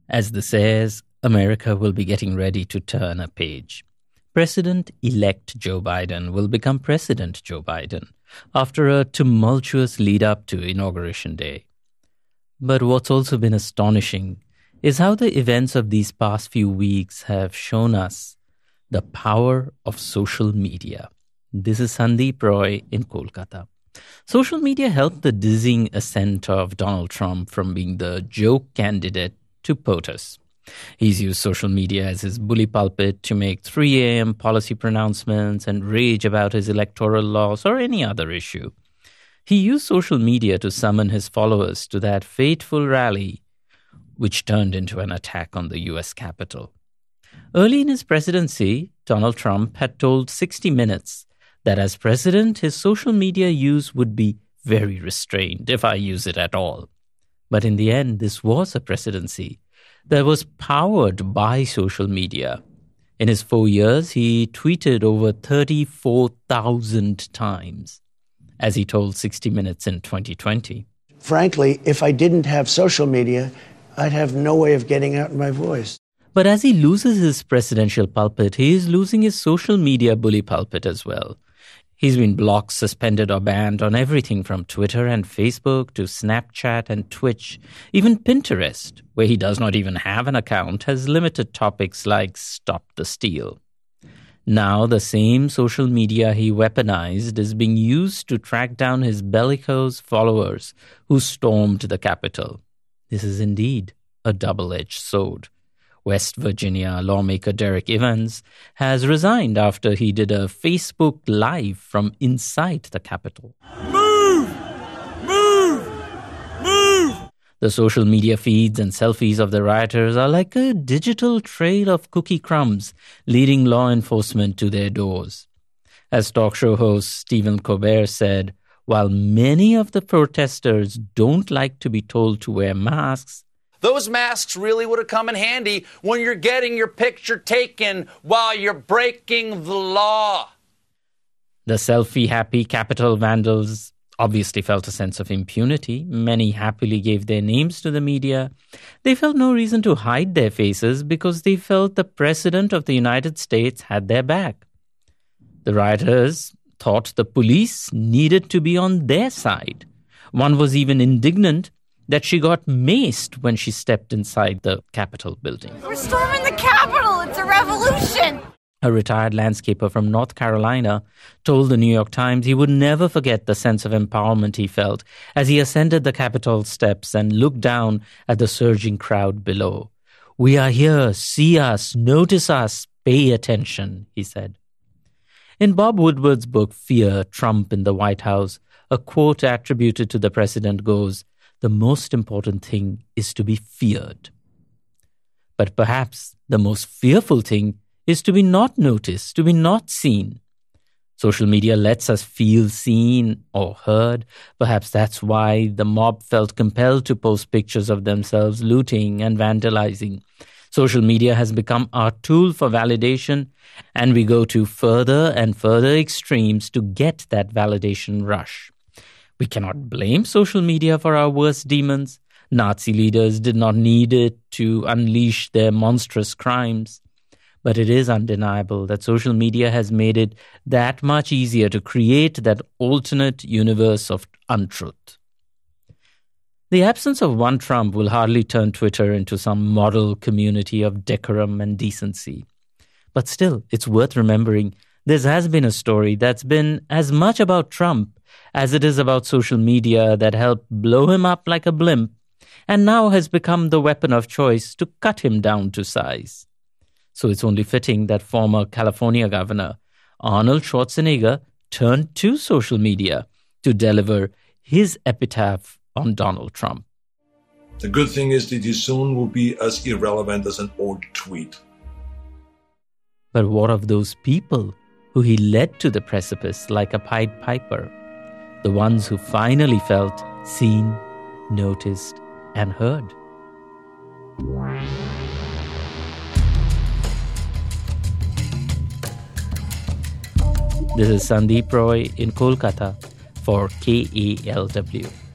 As this airs, America will be getting ready to turn a page. President-elect Joe Biden will become President Joe Biden after a tumultuous lead-up to Inauguration Day. But what's also been astonishing is how the events of these past few weeks have shown us the power of social media. This is Sandeep Roy in Kolkata. Social media helped the dizzying ascent of Donald Trump from being the joke candidate to POTUS. He's used social media as his bully pulpit to make 3 a.m. policy pronouncements and rage about his electoral loss or any other issue. He used social media to summon his followers to that fateful rally, which turned into an attack on the U.S. Capitol. Early in his presidency, Donald Trump had told 60 Minutes that as president, his social media use would be very restrained, if I use it at all. But in the end, this was a presidency that was powered by social media. In his 4 years, he tweeted over 34,000 times, as he told 60 Minutes in 2020. Frankly, if I didn't have social media, I'd have no way of getting out my voice. But as he loses his presidential pulpit, he is losing his social media bully pulpit as well. He's been blocked, suspended, or banned on everything from Twitter and Facebook to Snapchat and Twitch. Even Pinterest, where he does not even have an account, has limited topics like Stop the Steal. Now, the same social media he weaponized is being used to track down his bellicose followers who stormed the Capitol. This is indeed a double-edged sword. West Virginia lawmaker Derek Evans has resigned after he did a Facebook Live from inside the Capitol. Move! Move! Move! The social media feeds and selfies of the rioters are like a digital trail of cookie crumbs leading law enforcement to their doors. As talk show host Stephen Colbert said, while many of the protesters don't like to be told to wear masks, those masks really would have come in handy when you're getting your picture taken while you're breaking the law. The selfie-happy Capitol vandals obviously felt a sense of impunity. Many happily gave their names to the media. They felt no reason to hide their faces because they felt the President of the United States had their back. The rioters thought the police needed to be on their side. One was even indignant that she got maced when she stepped inside the Capitol building. We're storming the Capitol! It's a revolution! A retired landscaper from North Carolina told the New York Times he would never forget the sense of empowerment he felt as he ascended the Capitol steps and looked down at the surging crowd below. "We are here, see us, notice us, pay attention," he said. In Bob Woodward's book, Fear, Trump in the White House, a quote attributed to the president goes, "The most important thing is to be feared." But perhaps the most fearful thing is to be not noticed, to be not seen. Social media lets us feel seen or heard. Perhaps that's why the mob felt compelled to post pictures of themselves looting and vandalizing. Social media has become our tool for validation, and we go to further and further extremes to get that validation rush. We cannot blame social media for our worst demons. Nazi leaders did not need it to unleash their monstrous crimes. But it is undeniable that social media has made it that much easier to create that alternate universe of untruth. The absence of one Trump will hardly turn Twitter into some model community of decorum and decency. But still, it's worth remembering this has been a story that's been as much about Trump as it is about social media that helped blow him up like a blimp and now has become the weapon of choice to cut him down to size. So it's only fitting that former California Governor Arnold Schwarzenegger turned to social media to deliver his epitaph on Donald Trump. The good thing is that he soon will be as irrelevant as an old tweet. But what of those people who he led to the precipice like a Pied Piper? The ones who finally felt seen, noticed, and heard. This is Sandeep Roy in Kolkata for KALW.